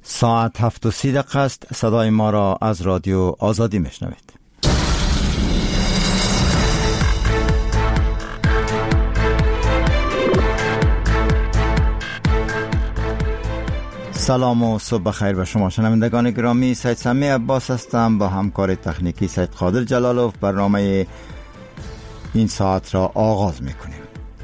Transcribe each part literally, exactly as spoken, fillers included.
ساعت هفت و سی دقیقه است. صدای ما را از رادیو آزادی میشنوید. سلام و صبح بخیر به شما شنوندگان گرامی. سید سمی عباس هستم با همکار تکنیکی سید قادر جلالوف. برنامه این ساعت را آغاز میکنیم.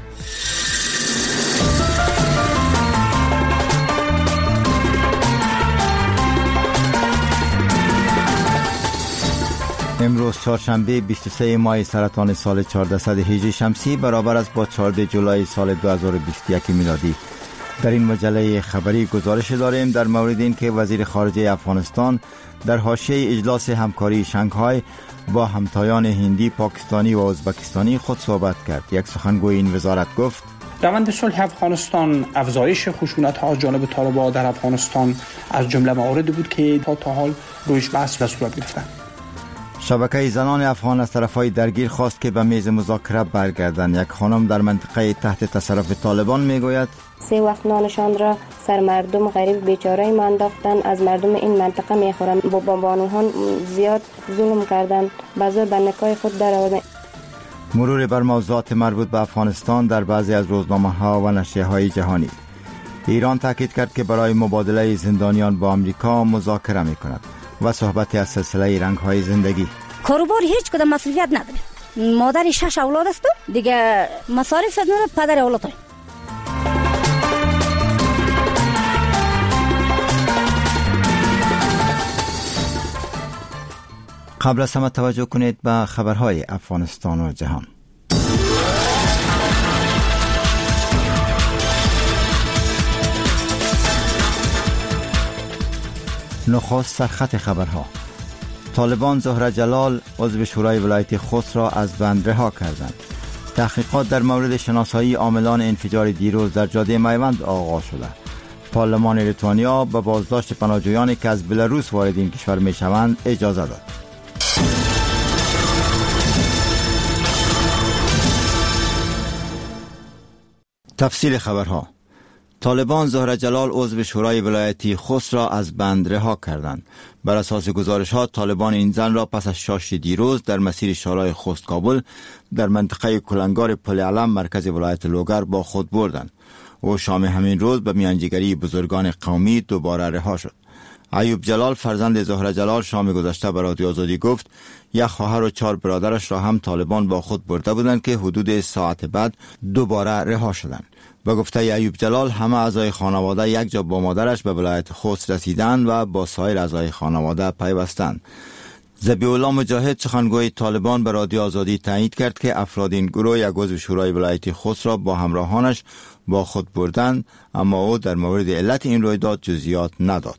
امروز چهارشنبه بیست و سه ماه سرطان سال چهاردهصد هجری شمسی برابر است با چهاردهم جولای سال دو هزار و بیست و یک میلادی. در این مجله خبری گزارش داریم در مورد این که وزیر خارجه افغانستان در حاشیه اجلاس همکاری شانگهای با همتایان هندی، پاکستانی و ازبکستانی خود صحبت کرد. یک سخنگوی این وزارت گفت: روند صلح افغانستان، افزایش خشونت‌ها از جانب طالبان در افغانستان از جمله مواردی بود که تا تا حال رویش بحث و صورت گرفتند. شبکه زنان افغان از طرفهای درگیر خواست که به میز مذاکره برگردند. یک خانم در منطقه تحت تصرف طالبان میگوید: سه وقت نانشان را سر مردم غریب بیچاره ما انداختن، از مردم این منطقه میخورن، با بانوان زیاد ظلم کردن، بعضا به نکای خود در آوردن. مرور بر موضوعات مربوط به افغانستان در بعضی از روزنامه ها و نشریه های جهانی. ایران تاکید کرد که برای مبادله زندانیان با آمریکا مذاکره میکند و صحبت از سلسله رنگ های زندگی. کاروبار هیچ کدام مسئولیت نداره. مادر شش اولاد است دیگه، مصارف نداره، پدر اولاد. قبل از همه توجه کنید به خبرهای افغانستان و جهان. نخست سرخط خبرها. طالبان زهره جلال عضو شورای ولایت خوست را از بند رها کردند. تحقیقات در مورد شناسایی عاملان انفجار دیروز در جاده میوند آغاز شده. پارلمان لیتوانیا به بازداشت پناهجویانی که از بلاروس وارد این کشور می شوند اجازه داد. تفصیل خبرها. طالبان زهره جلال عضو شورای ولایتی خوست را از بند رها کردند. بر اساس گزارش‌ها طالبان این زن را پس از شاشت دیروز در مسیر شورای خوست کابل در منطقه کلنگار پل علم مرکز ولایت لوگر با خود بردند. او شام همین روز به میانجیگری بزرگان قومی دوباره رها شد. ایوب جلال فرزند زهره جلال شام گذشته به رادیو آزادی گفت یک خواهر و چهار برادرش را هم طالبان با خود برده بودند که حدود ساعت بعد دوباره رها شدند. به گفته ایوب جلال همه اعضای خانواده یک جا با مادرش به ولایت خوست رسیدند و با سایر اعضای خانواده پیوستند. ذبیح الله مجاهد سخنگوی طالبان به رادیو آزادی تایید کرد که افراد این گروه یک عضو شورای ولایتی خوست را با همراهانش با خود بردند، اما او در مورد علت این رویداد جزئیات نداد.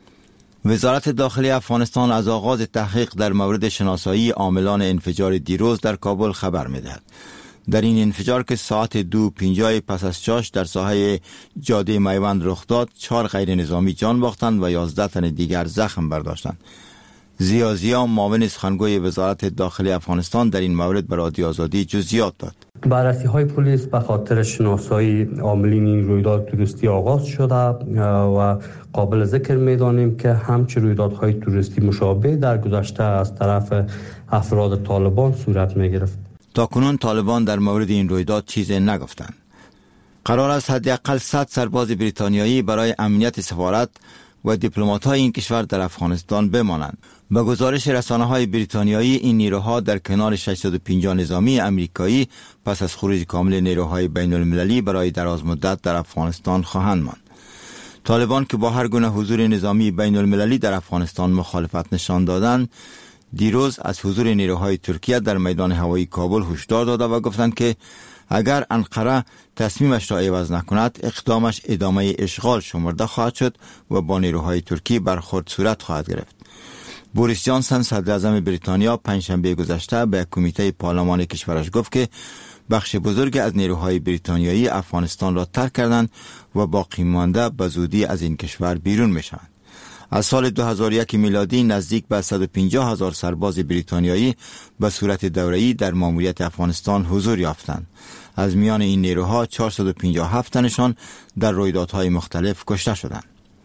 وزارت داخلی افغانستان از آغاز تحقیق در مورد شناسایی عاملان انفجار دیروز در کابل خبر می‌دهد. در این انفجار که ساعت دو پنجاه پس از چاش در ساحه جاده میوند رخ داد، چهار غیر نظامی جان باختند و یازده تن دیگر زخم برداشتند. زیا زیا معاون سخنگوی وزارت داخلی افغانستان در این مورد به رادیو آزادی جزئیات داد. بررسی های پلیس به خاطر شناسایی عاملین این رویداد توریستی آغاز شده و قابل ذکر می‌دانیم که همچنین رویدادهای توریستی مشابه در گذشته از طرف افراد طالبان صورت می‌گرفت. تاکنون طالبان در مورد این رویداد چیزی نگفتند. قرار است حداقل صد سرباز بریتانیایی برای امنیت سفارت و دیپلمات‌های این کشور در افغانستان بمانند. به گزارش رسانه‌های بریتانیایی این نیروها در کنار ششصد و پنجاه نظامی امریکایی پس از خروج کامل نیروهای بین المللی برای دراز مدت در افغانستان خواهند ماند. طالبان که با هر گونه حضور نظامی بین المللی در افغانستان مخالفت نشان دادند، دیروز از حضور نیروهای ترکیه در میدان هوایی کابل هشدار داده و گفتند که اگر انقره تصمیمش را عوض نکند اقدامش ادامه اشغال شمرده خواهد شد و با نیروهای ترکی برخورد صورت خواهد گرفت. بوریس جانسون صدر اعظم بریتانیا پنجشنبه گذشته به کمیته پارلمان کشورش گفت که بخش بزرگ از نیروهای بریتانیایی افغانستان را ترک کردند و باقی مانده به زودی از این کشور بیرون میشوند. از سال دو هزار و یک میلادی نزدیک به صد و پنجاه هزار سرباز بریتانیایی به صورت دوره‌ای در ماموریت افغانستان حضور یافتند. از میان این نیروها چهارصد و پنجاه و هفت تنشان در رویدادهای مختلف کشته شدند.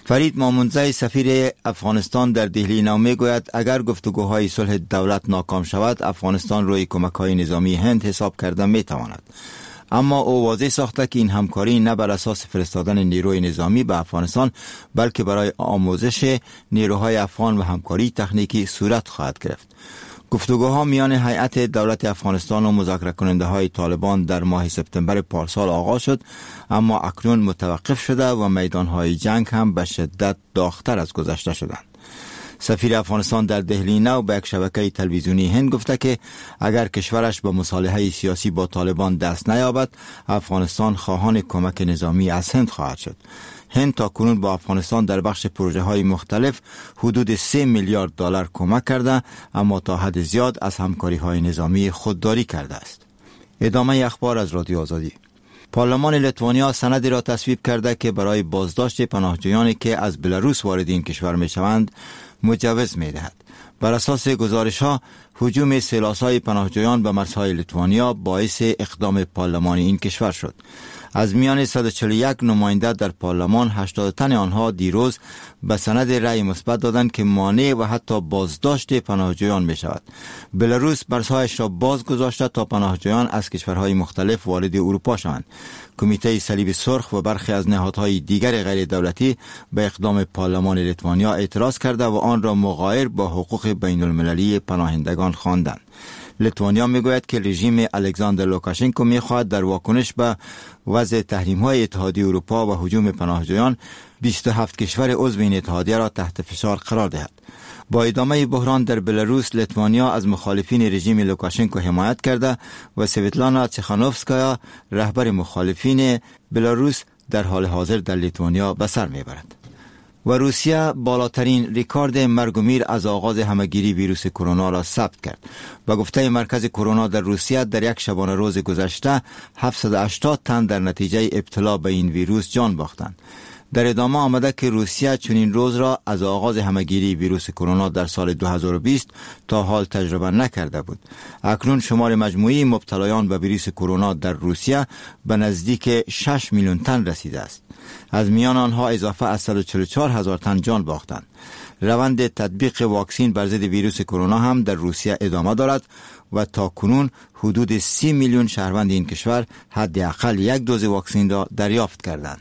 فرید مامونزی سفیر افغانستان در دهلی نو میگوید اگر گفتگوهای صلح دولت ناکام شود افغانستان روی کمک‌های نظامی هند حساب کرده میتواند. اما او واضح ساخته که این همکاری نه بر اساس فرستادن نیروی نظامی به افغانستان بلکه برای آموزش نیروهای افغان و همکاری تکنیکی صورت خواهد گرفت. گفتگوها میان هیئت دولت افغانستان و مذاکره کننده های طالبان در ماه سپتامبر پارسال آغاز شد، اما اکنون متوقف شده و میدان های جنگ هم به شدت داغ‌تر از گذشته شدند. سفیر افغانستان در دهلی نو به یک شبکه تلویزیونی هند گفته که اگر کشورش به مصالحه سیاسی با طالبان دست نیابد افغانستان خواهان کمک نظامی از هند خواهد شد. هند تا کنون با افغانستان در بخش پروژه های مختلف حدود سه میلیارد دلار کمک کرده، اما تا حد زیاد از همکاری های نظامی خودداری کرده است. ادامه اخبار از رادیو آزادی. پارلمان لیتوانیا سندی را تصویب کرده که برای بازداشت پناهجویانی که از بلاروس وارد این کشور می شوند مجوز می دهد. بر اساس گزارش ها هجوم سیلاسای پناهجویان به مرزهای لیتوانیا باعث اقدام پارلمان این کشور شد. از میان صد و چهل و یک نماینده در پارلمان هشتاد تن آنها دیروز به سند رأی مثبت دادند که مانع و حتی بازداشت پناهجویان می شود. بلاروس مرزهایش را باز گذاشته تا پناهجویان از کشورهای مختلف وارد اروپا شوند. کمیته صلیب سرخ و برخی از نهادهای دیگر غیر دولتی به اقدام پارلمان لیتوانیا اعتراض کرده و آن را مغایر با حقوق بین المللی پناهندگان خواندند. لیتوانیا میگوید که رژیم الکساندر لوکاشنکو میخواهد در واکنش به وضع تحریم‌های اتحادیه اروپا و هجوم پناهجویان بیست و هفت کشور عضو این اتحادیه را تحت فشار قرار دهد. با ادامه بحران در بلاروس لیتوانیا از مخالفین رژیم لوکاشنکو حمایت کرده و سویتلانا تیخانوفسکایا رهبر مخالفین بلاروس در حال حاضر در لیتوانیا به سر میبرد. و روسیه بالاترین ریکارد مرگ و میر از آغاز همهگیری ویروس کرونا را ثبت کرد. با گفته مرکز کرونا در روسیه در یک شبانه روز گذشته هفتصد و هشتاد تن در نتیجه ابتلا به این ویروس جان باختند. در ادامه آمده که روسیه چنین روز را از آغاز همهگیری ویروس کرونا در سال دو هزار و بیست تا حال تجربه نکرده بود. اکنون شمار مجموعی مبتلایان به ویروس کرونا در روسیه به نزدیک شش میلیون تن رسیده است. از میان آنها اضافه از صد و چهل و چهار هزار تن جان باختند. روند تطبیق واکسین بر ضد ویروس کرونا هم در روسیه ادامه دارد و تا کنون حدود سی میلیون شهروند این کشور حداقل یک دوز واکسین را دریافت کردند.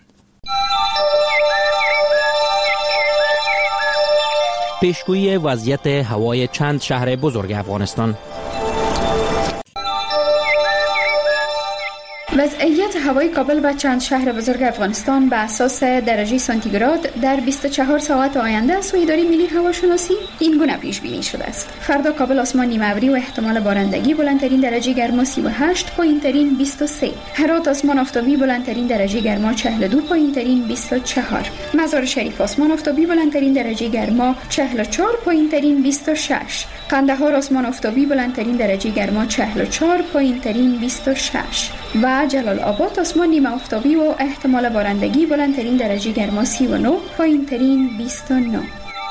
پیشگویی وضعیت هوای چند شهر بزرگ افغانستان. وضعیت هوای کابل و چند شهر بزرگ افغانستان به اساس درجه سانتیگراد در بیست و چهار ساعت آینده از سوی اداره ملی هواشناسی این گونه پیش بینی شده است. فردا کابل آسمان نیمه ابری و احتمال بارندگی، بلندترین درجه گرما سی و هشت، پایینترین بیست و سه. هرات آسمان آفتابی، بلندترین درجه گرما چهل و دو، پایینترین بیست و چهار. مزار شریف آسمان آفتابی، بلندترین درجه گرما چهل و چهار، پایینترین بیست و شش. قندهار آسمان آفتابی، بلندترین درجه گرما چهل و چهار، پایینترین بیست و شش. و جلال آباد آسمان نیمه آفتابی و احتمال بارندگی، بلندترین درجه گرما سی و نه، پایینترین بیست و نه.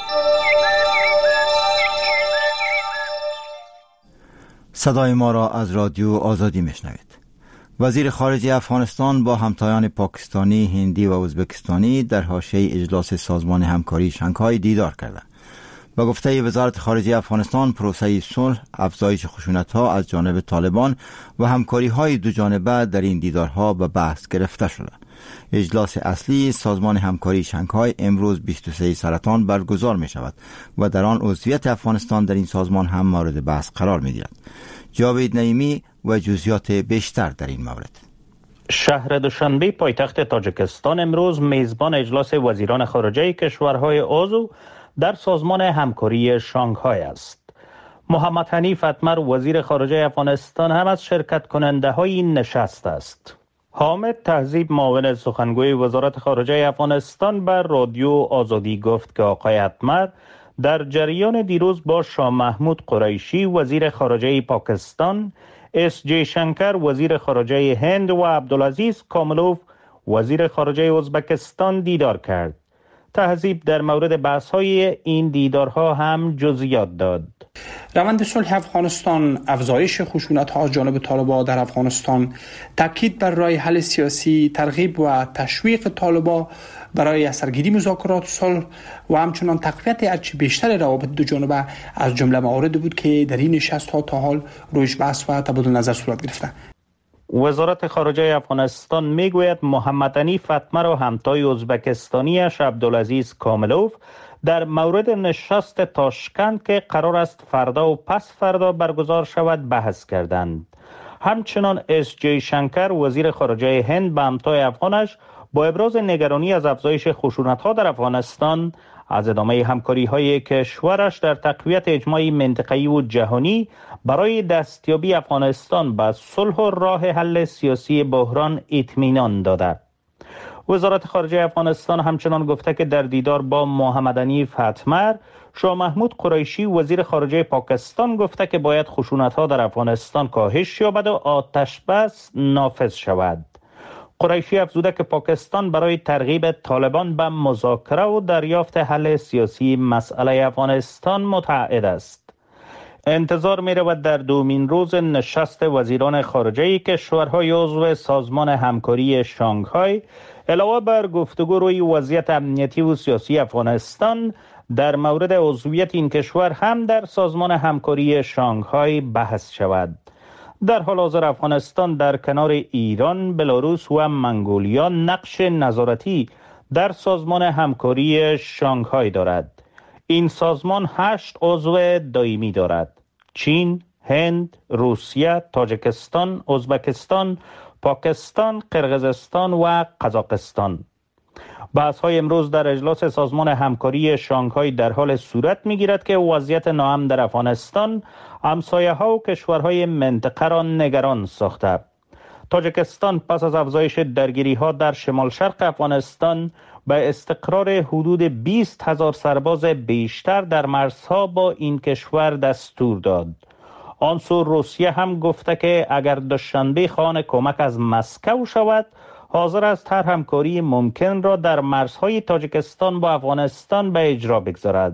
صدای ما را از رادیو آزادی میشنوید. وزیر خارجه افغانستان با همتایان پاکستانی، هندی و ازبکستانی در حاشیه اجلاس سازمان همکاری شانگهای دیدار کردند. با گفته وزارت خارجه افغانستان پروسه صلح، افزایش خشونت‌ها از جانب طالبان و همکاری‌های دو جانبه در این دیدارها به بحث گرفته شده. اجلاس اصلی سازمان همکاری شانگهای امروز بیست و سه سرطان برگزار می شود و در آن عضویت افغانستان در این سازمان هم مورد بحث قرار می گیرد. جاوید نعیمی و جزئیات بیشتر در این مورد. شهر دوشنبه پایتخت تاجیکستان امروز میزبان اجلاس وزیران خارجه کشورهای عضو در سازمان همکاری شانگهای است. محمد حنیف اتمر وزیر خارجه افغانستان هم از شرکت کننده های این نشست است. حامد تهذیب معاون سخنگوی وزارت خارجه افغانستان بر رادیو آزادی گفت که آقای اتمر در جریان دیروز با شاه محمود قریشی وزیر خارجه پاکستان، اس جی شنکر وزیر خارجه هند و عبدالعزیز کاملوف وزیر خارجه ازبکستان دیدار کرد. تهذیب در مورد بحث‌های این دیدارها هم جزئیات داد. روند صلح افغانستان، افزایش خشونت‌ها از جانب طالبان در افغانستان، تاکید بر راه حل سیاسی، ترغیب و تشویق طالبان برای اثرگیری مذاکرات صلح و همچنان تقویت هرچه بیشتر روابط دو جانبه از جمله مواردی بود که در این نشست‌ها تا حال رویش بحث و تبادل نظر صورت گرفته. وزارت خارجه افغانستان میگوید محمد حنیف اتمر و همتای ازبکستانیش عبدالعزیز کاملوف در مورد نشست تاشکند که قرار است فردا و پس فردا برگزار شود بحث کردند. همچنان اس جی شنکر وزیر خارجه هند به همتای افغانش با ابراز نگرانی از افزایش خشونت‌ها در افغانستان از ادامه همکاری‌های کشورش در تقویت اجماع منطقه‌ای و جهانی برای دستیابی افغانستان به صلح و راه حل سیاسی بحران اطمینان داده. وزارت خارجه افغانستان همچنان گفته که در دیدار با محمد حنیف اتمر، شاه محمود قریشی وزیر خارجه پاکستان گفته که باید خشونت‌ها در افغانستان کاهش یابد و آتش بس نافذ شود. قریشی افزوده که پاکستان برای ترغیب طالبان به مذاکره و دریافت حل سیاسی مسئله افغانستان متعهد است. انتظار می رود در دومین روز نشست وزیران خارجه کشورهای عضو سازمان همکاری شانگهای علاوه بر گفتگو روی وضعیت امنیتی و سیاسی افغانستان در مورد عضویت این کشور هم در سازمان همکاری شانگهای بحث شود. در حال حاضر افغانستان در کنار ایران، بلاروس و منگولیا نقش نظارتی در سازمان همکاری شانگهای دارد. این سازمان هشت عضو دائمی دارد: چین، هند، روسیه، تاجیکستان، ازبکستان، پاکستان، قرقیزستان و قزاقستان. بحث‌های امروز در اجلاس سازمان همکاری شانگهای در حال صورت می‌گیرد که وضعیت ناامن در افغانستان همسایه‌ها و کشورهای منطقه را نگران ساخته. تاجیکستان پس از افزایش درگیری‌ها در شمال شرق افغانستان به استقرار حدود بیست هزار سرباز بیشتر در مرزها با این کشور دستور داد. آن سو روسیه هم گفته که اگر دوشنبه خوان کمک از مسکو شود، حاضر است هر همکاری ممکن را در مرزهای تاجیکستان با افغانستان به اجرا بگذارد.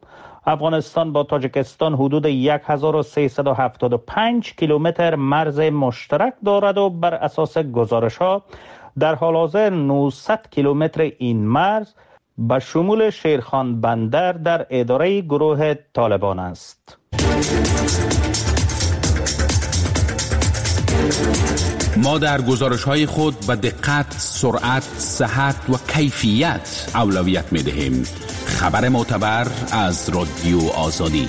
افغانستان با تاجیکستان حدود هزار و سیصد و هفتاد و پنج کیلومتر مرز مشترک دارد و بر اساس گزارش‌ها در حال حاضر نهصد کیلومتر این مرز به شمول شیرخان بندر در اداره گروه طالبان است. ما در گزارش‌های خود به دقت، سرعت، صحت و کیفیت اولویت می‌دهیم. خبر معتبر از رادیو آزادی.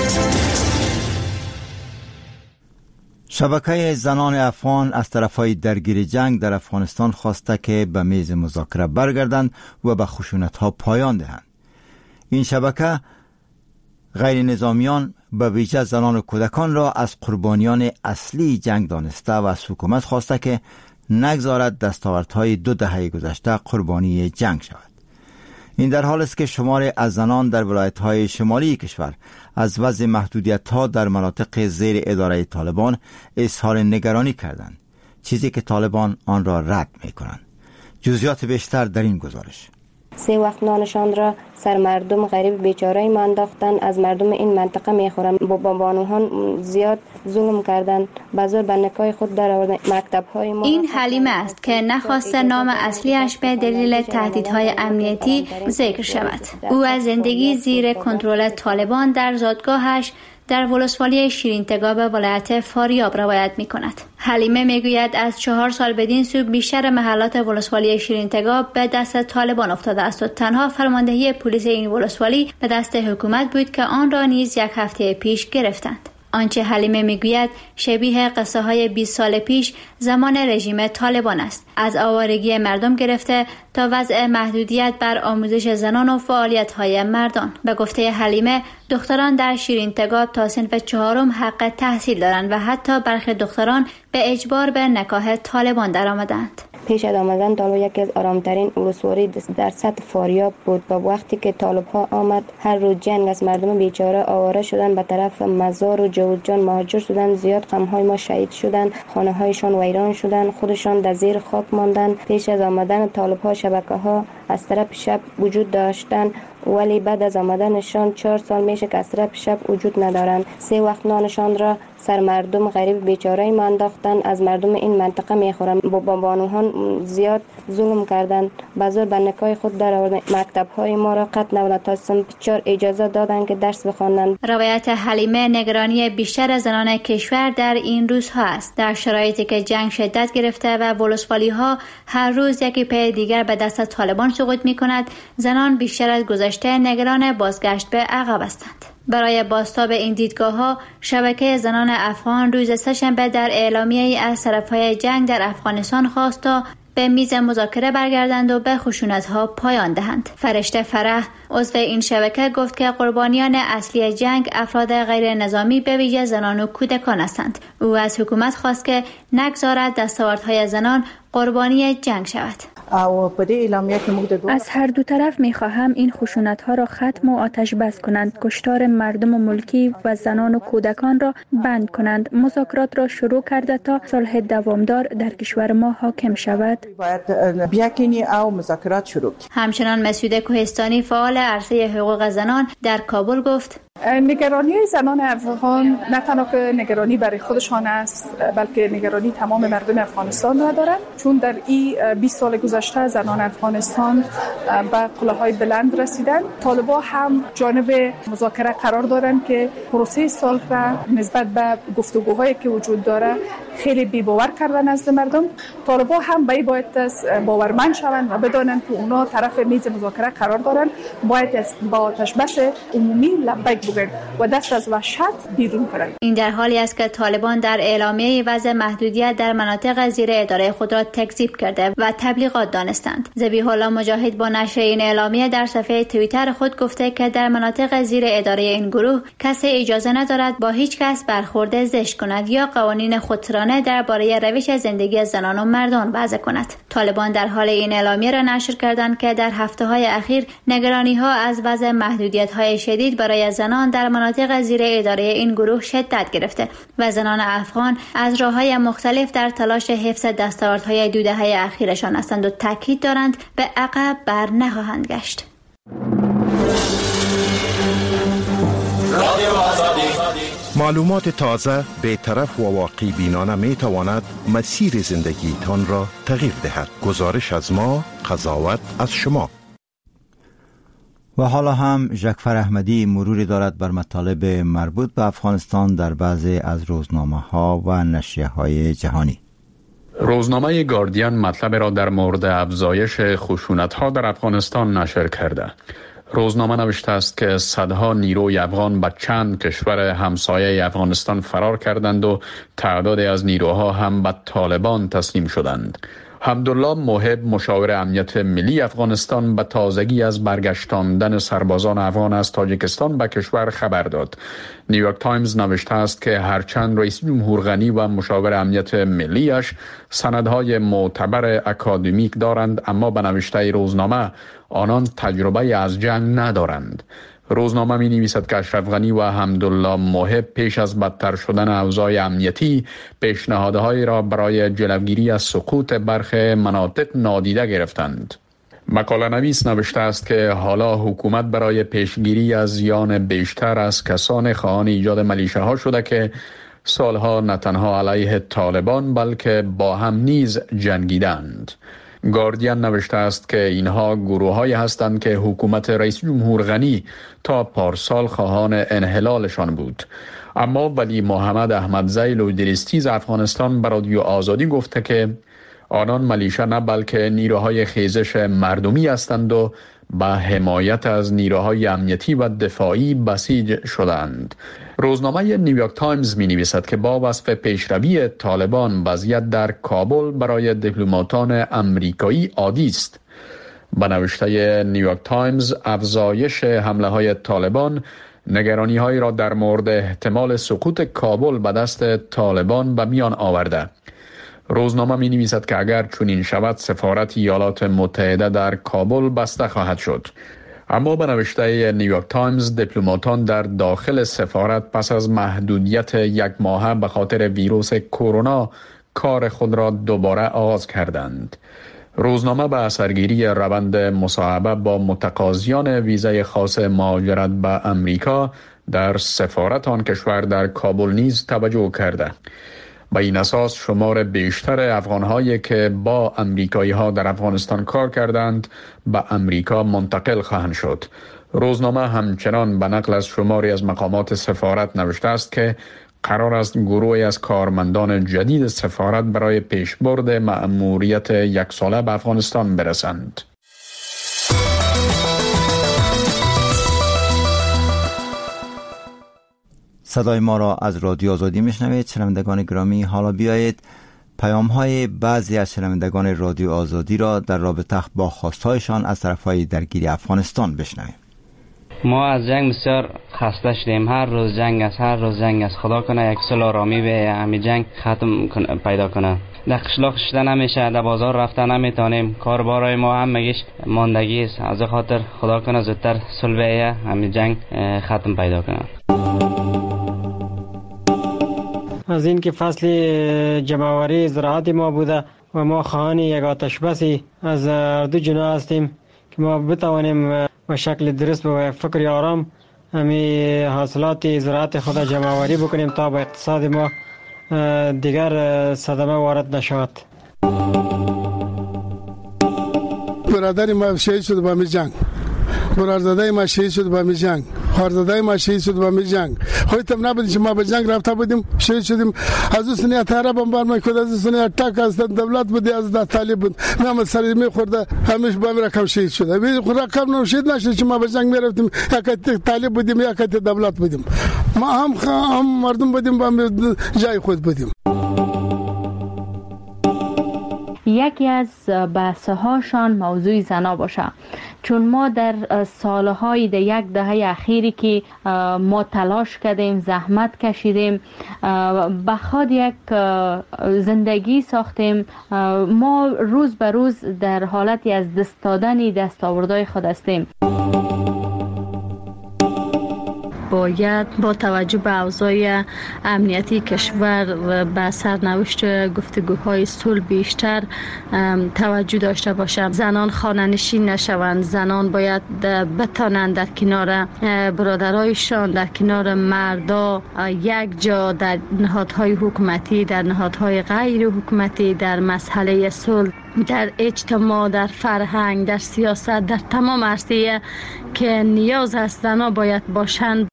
شبکه زنان افغان از طرفای درگیر جنگ در افغانستان خواسته که به میز مذاکره برگردند و به خشونت‌ها پایان دهند. این شبکه غیر نظامیان به ویژه زنان و کودکان را از قربانیان اصلی جنگ دانسته و از حکومت خواسته که نگذارد دستاوردهای دو دهه گذشته قربانی جنگ شود. این در حال است که شماری از زنان در ولایت‌های شمالی کشور از وضع محدودیت‌ها در مناطق زیر اداره طالبان اظهار نگرانی کردند، چیزی که طالبان آن را رد می‌کنند. جزئیات بیشتر در این گزارش. سه وقت نانشان را سر مردم غریب بیچاره ما انداختن، از مردم این منطقه میخورن. با بانوان زیاد ظلم کردن، بازار به نکای خود در آوردن. مکتب‌های ما این حلیمه است که نخواسته نام اصلیش به دلیل تهدیدهای امنیتی ذکر شود. او از زندگی زیر کنترل طالبان در زادگاهش در ولسوالی شیرینتگاب ولایت فاریاب روایت می کند. حلیمه می گوید از چهار سال بدین سو بیشتر محلات ولسوالی شیرینتگاب به دست طالبان افتاده است و تنها فرماندهی پلیس این ولسوالی به دست حکومت بود که آن را نیز یک هفته پیش گرفتند. آنچه حلیمه میگوید شبیه قصه های بیست سال پیش زمان رژیم طالبان است، از آوارگی مردم گرفته تا وضع محدودیت بر آموزش زنان و فعالیت های مردان. به گفته حلیمه دختران در شیرینتگاب تا صنف چهارم حق تحصیل دارند و حتی برخی دختران به اجبار به نکاح طالبان درآمدند. پیش از آمدن طالب یکی از آرامترین ولسوالی در سطح فاریاب بود و وقتی که طالب ها آمد هر روز جنگ از مردم بیچاره آواره شدن به طرف مزار و جوزجان مهاجر شدن. زیاد قوم‌های ما شهید شدن، خانه هایشان ویران شدن، خودشان در زیر خاک ماندن. پیش از آمدن طالب ها شبکه ها از طرف شب وجود داشتن ولی بعد از آمدنشان چهار سال میشه که از طرف شب وجود ندارند. سه وقت نانشان را سر مردم غریب بیچاره ما انداختن. از مردم این منطقه میخورن. با بانوان زیاد ظلم کردند. بازار به نکای خود در آوردن. مکتب های ما را قطع نمودند تا سن چهار اجازه دادند که درس بخوانند. روایت حلیمه نگرانی بیشتر زنان کشور در این روزها است. در شرایطی که جنگ شدت گرفته و ولسوالی ها هر روز یکی پی دیگر به دست طالبان سقوط میکند، زنان بیشتر از گذشته نگران بازگشت به عقب هستند. برای بازتاب این دیدگاه‌ها شبکه زنان افغان روز سه‌شنبه در اعلامیه‌ای از طرف‌های جنگ در افغانستان خواست تا به میز مذاکره برگردند و به خشونت‌ها پایان دهند. فرشته فرح عضو این شبکه گفت که قربانیان اصلی جنگ افراد غیر نظامی به ویژه زنان و کودکان هستند. او از حکومت خواست که نگذارد دستاوردهای زنان قربانی جنگ شود. از هر دو طرف می‌خواهم این خشونت‌ها را ختم و آتش بس کنند، کشتار مردم و ملکی و زنان و کودکان را بند کنند، مذاکرات را شروع کرده تا صلح دوامدار در کشور ما حاکم شود. همچنان مسعود کوهستانی فعال عرصه حقوق زنان در کابل گفت: نگرانی زنان افغان نه تنها که نگرانی برای خودشان است بلکه نگرانی تمام مردم افغانستان را دارند، چون در این بیست سال گذشته زنان افغانستان به قله‌های بلند رسیدند. طالبان هم جانب مذاکره قرار دارند که پروسه صلح را نسبت به گفتگوهایی که وجود داره خیلی بی‌باور کردن نزد مردم. طالبان هم باید باید باورمند شوند و بدانند که اونا طرف میز مذاکره قرار دارند، باید با آتش بس عمومی لبیک بگن و دست از وحشت بیرون کنند. این در حالی است که طالبان در اعلامیه وضع محدودیت در مناطق زیر اداره خود را تکذیب کرده و تبلیغات دانستند. ذبیح الله مجاهد با نشر این اعلامیه در صفحه توییتر خود گفته که در مناطق زیر اداره این گروه کسی اجازه ندارد با هیچ کس برخورد زشت کند یا قوانین خودسرانه درباره روش زندگی زنان و مردان وضع کند. طالبان در حال این اعلامیه را نشر کردند که در هفته‌های اخیر نگرانی‌ها از وضع محدودیت‌های شدید برای زنان در مناطق زیر اداره این گروه شدت گرفته و زنان افغان از راه‌های مختلف در تلاش حفظ دستاوردهای دو دهه اخیرشان هستند و تاکید دارند به عقب بر نخواهند گشت. معلومات تازه، بی‌طرف و واقعی بینانه می تواند مسیر زندگی تان را تغییر دهد. گزارش از ما، قضاوت از شما. و حالا هم ژکفر احمدی مروری دارد بر مطالب مربوط به افغانستان در بعضی از روزنامه ها و نشریه های جهانی. روزنامه گاردین مطلب را در مورد افزایش خشونت ها در افغانستان نشر کرده. روزنامه نوشته است که صدها نیروی افغان به چند کشور همسایه افغانستان فرار کردند و تعدادی از نیروها هم به طالبان تسلیم شدند. حمدالله محب مشاور امنیت ملی افغانستان به تازگی از برگشتاندن سربازان افغان از تاجیکستان به کشور خبر داد. نیویورک تایمز نوشته است که هرچند رئیس جمهور غنی و مشاور امنیت ملیش سندهای معتبر اکادمیک دارند، اما به نوشته روزنامه آنان تجربه از جنگ ندارند. روزنامه می نویسد که اشرف غنی و حمدالله محب پیش از بدتر شدن اوضاع امنیتی پیشنهادهایی را برای جلوگیری از سقوط برخی مناطق نادیده گرفتند. مقاله نویس نوشته است که حالا حکومت برای پیشگیری از زیان بیشتر از کسان خواهان ایجاد ملیشه شده که سالها نه تنها علیه طالبان بلکه با هم نیز جنگیدند. گاردین نوشته است که اینها گروه‌هایی هستند که حکومت رئیس جمهور غنی تا پارسال خواهان انحلالشان بود. اما ولی محمد احمدزی لویدریستیز افغانستان به رادیو آزادی گفته که آنان ملیشه نه بلکه نیروهای خیزش مردمی هستند و به حمایت از نیروهای امنیتی و دفاعی بسیج شدند. روزنامه نیویورک تایمز می نویسد که با وصف پیشروی طالبان وضعیت در کابل برای دیپلماتان امریکایی عادی است. به نوشته نیویورک تایمز افزایش حمله های طالبان نگرانی هایی را در مورد احتمال سقوط کابل به دست طالبان به میان آورده. روزنامه می نویسد که اگر چنین شود سفارت ایالات متحده در کابل بسته خواهد شد. اما به نوشته نیویورک تایمز دیپلماتان در داخل سفارت پس از محدودیت یک ماهه به خاطر ویروس کرونا کار خود را دوباره آغاز کردند. روزنامه به اثرگیری روند مصاحبه با متقاضیان ویزای خاص مهاجرت به امریکا در سفارت آن کشور در کابل نیز توجه کرده. به این اساس شمار بیشتر افغان‌هایی که با امریکایی‌ها در افغانستان کار کردند به امریکا منتقل خواهند شد. روزنامه همچنان به نقل از شماری از مقامات سفارت نوشته است که قرار است گروهی از کارمندان جدید سفارت برای پیشبرد مأموریت یک ساله به افغانستان برسند. صدای ما را از رادیو آزادی میشنوید. شنوندگان گرامی، حالا بیایید پیام های بعضی از شنوندگان رادیو آزادی را در رابطه با خواستهایشان از طرفهای درگیری افغانستان بشنویم. ما از جنگ بسیار خسته شدیم. هر روز جنگ است، هر روز جنگ است. خدا کنه یک صلح آرامی به همین جنگ ختم کنه، پیدا کنه. در قشلاق شده نمیشه، در بازار رفته نمیتونیم، کاربارای ما هم مگیش ماندگی است. از خاطر خدا کنه زودتر صلح به همین جنگ ختم پیدا کنه. از این که فصل جمع‌آوری زراعت ما بوده و ما خواهان یک آتش بسی از هر دو جناح هستیم که ما بتوانیم به شکل درست و فکر آرام همی حاصلات زراعت خود جمع‌آوری بکنیم تا به اقتصاد ما دیگر صدمه وارد نشود. برادر ما شهید شد با می جنگ، برادر ما شهید شد با می جنگ، خواهرزاده ما شهید شد با می جنگ. خودتم نبودیم که ما به جنگ رفته بودیم، شهید شدیم. از اون سنی اتاره بمبار میکرد، از اون سنی اتاک از دولت بود، از دست طالب بود. ما سری میخورد، همیشه با رقم شهید شد. رقم نو شهید نشد که ما به جنگ میرفتیم، یک طالب بودیم یک دولت بودیم. ما هم هم مردم بودیم، با جای خود بودیم. یکی از بحث‌هاشان موضوع زنا باشه، چون ما در سالهای در یک دهه اخیری که ما تلاش کردیم، زحمت کشیدیم، بخواد یک زندگی ساختیم، ما روز به روز در حالتی از دست دادن دستاوردهای خود هستیم. باید با توجه به اوضاع امنیتی کشور و به سرنوشت گفتگوهای صلح بیشتر توجه داشته باشند. زنان خانه‌نشین نشوند، زنان باید بتانند در کنار برادرایشان، در کنار مردا یک جا در نهادهای حکومتی، در نهادهای غیر حکومتی، در مسئله صلح، در اجتماع، در فرهنگ، در سیاست، در تمام عرصه که نیاز است زنان باید باشند.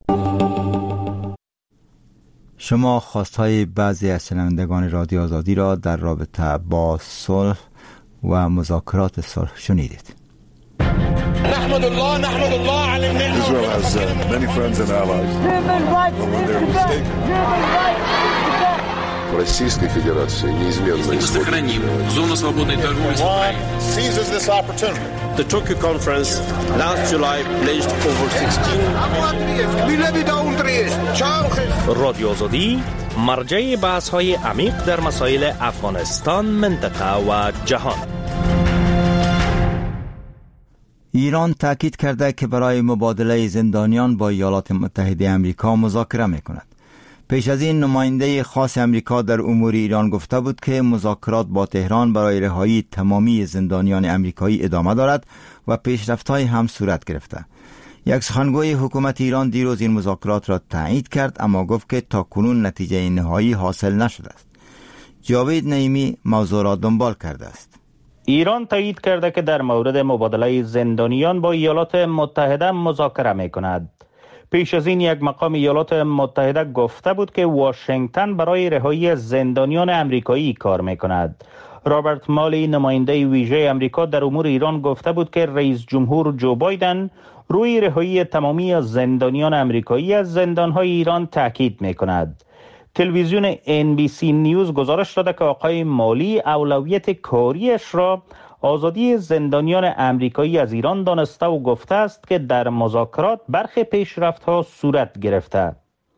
شما خواستهای بعضی از شنوندگان رادیو آزادی را در رابطه با صلح و مذاکرات صلح شنیدید. نحمد الله نحمد الله علی النعمة. Israel has uh, many friends and allies. But when they're mistaken. Российской Федерации неизменно сохраним зону свободной торговли с Украиной. Seizes this opportunity. The Tokyo conference last July pledged over sixteen. رادیو آزادی مرجع بحث‌های عمیق در مسائل افغانستان، منطقه و جهان. ایران تاکید کرده که برای مبادله زندانیان با ایالات متحده آمریکا مذاکره می‌کند. پیش از این نماینده خاص امریکا در امور ایران گفته بود که مذاکرات با تهران برای رهایی تمامی زندانیان امریکایی ادامه دارد و پیشرفت‌های هم صورت گرفته. یک سخنگوی حکومت ایران دیروز این مذاکرات را تایید کرد، اما گفت که تاکنون نتیجه نهایی حاصل نشده است. جاوید نعیمی موضوع را دنبال کرده است. ایران تایید کرده که در مورد مبادله زندانیان با ایالات متحده مذاکره می‌کند. پیش از این یک مقام ایالات متحده گفته بود که واشنگتن برای رهایی زندانیان امریکایی کار می‌کند. رابرت مالی نماینده ویژه امریکا در امور ایران گفته بود که رئیس جمهور جو بایدن روی رهایی تمامی زندانیان امریکایی از زندان‌های ایران تاکید می‌کند. تلویزیون ان بی سی نیوز گزارش داده که آقای مالی اولویت کاریش را آزادی زندانیان امریکایی از ایران دانسته و گفته است که در مذاکرات برخی پیشرفت‌ها صورت گرفته.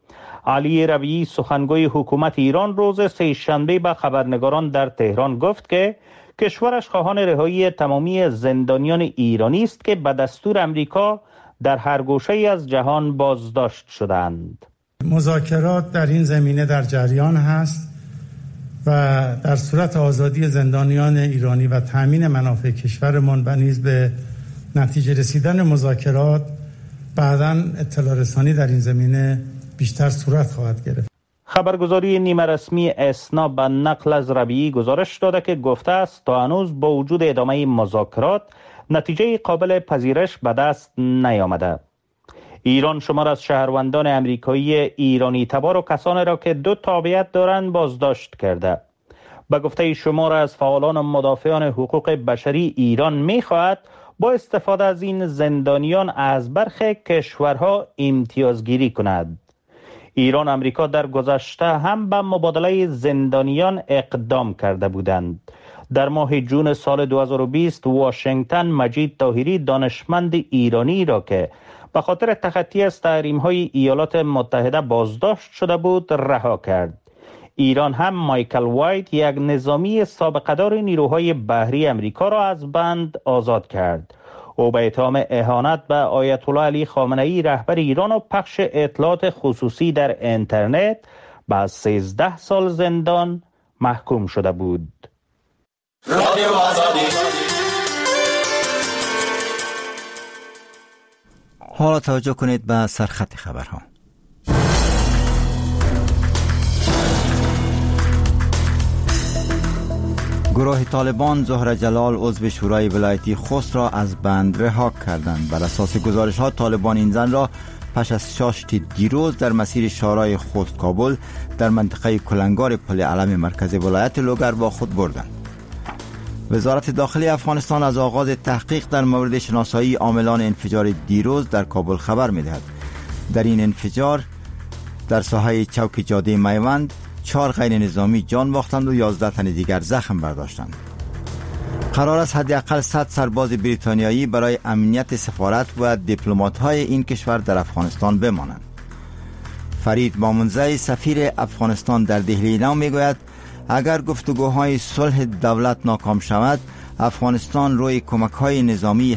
علی ربیعی سخنگوی حکومت ایران روز سه شنبه به خبرنگاران در تهران گفت که کشورش خواهان رهایی تمامی زندانیان ایرانی است که به دستور امریکا در هر گوشه‌ای از جهان بازداشت شدند. مذاکرات در این زمینه در جریان هست و در صورت آزادی زندانیان ایرانی و تامین منافع کشورمان و نیز به نتیجه رسیدن مذاکرات بعداً اطلاع رسانی در این زمینه بیشتر صورت خواهد گرفت. خبرگزاری نیمه رسمی اسنا به نقل از ربیعی گزارش داده که گفته است تا هنوز با وجود ادامه مذاکرات نتیجه قابل پذیرش به دست نیامده. ایران شمار از شهروندان امریکایی ایرانی تبار و کسانی را که دو تابعیت دارند بازداشت کرده. به گفته شمار از فعالان و مدافعان حقوق بشری، ایران می‌خواهد با استفاده از این زندانیان از برخی کشورها امتیازگیری کند. ایران و امریکا در گذشته هم به مبادله زندانیان اقدام کرده بودند. در ماه جون سال دو هزار و بیست واشنگتن مجید طاهری دانشمند ایرانی را که به خاطر تخطی از تحریم‌های ایالات متحده بازداشت شده بود رها کرد. ایران هم مایکل وایت یک نظامی سابقه‌دار نیروهای بحری امریکا را از بند آزاد کرد. او به اتهام اهانت به آیت الله علی خامنه‌ای رهبر ایران و پخش اطلاعات خصوصی در اینترنت به سیزده سال زندان محکوم شده بود. رادیو آزادی. حالا توجه کنید به سرخط خبرها. گروه طالبان ظهر جلال عضو شورای ولایتی خوست را از بند رها کردند. بر اساس گزارش ها طالبان این زن را پس از شاشت دیروز در مسیر شورای خوست کابل در منطقه کلنگار پل علم مرکز ولایت لوگر با خود بردند. وزارت داخلی افغانستان از آغاز تحقیق در مورد شناسایی عاملان انفجار دیروز در کابل خبر می‌دهد. در این انفجار در ساحه چوک جاده میوند چهار غیر نظامی جان باختند و یازده تن دیگر زخم برداشتند. قرار است حداقل صد سرباز بریتانیایی برای امنیت سفارت و دیپلمات‌های این کشور در افغانستان بمانند. فرید مامونزی سفیر افغانستان در دهلی نو میگوید اگر گفتگوهای صلح دولت ناکام شود افغانستان روی کمک‌های نظامی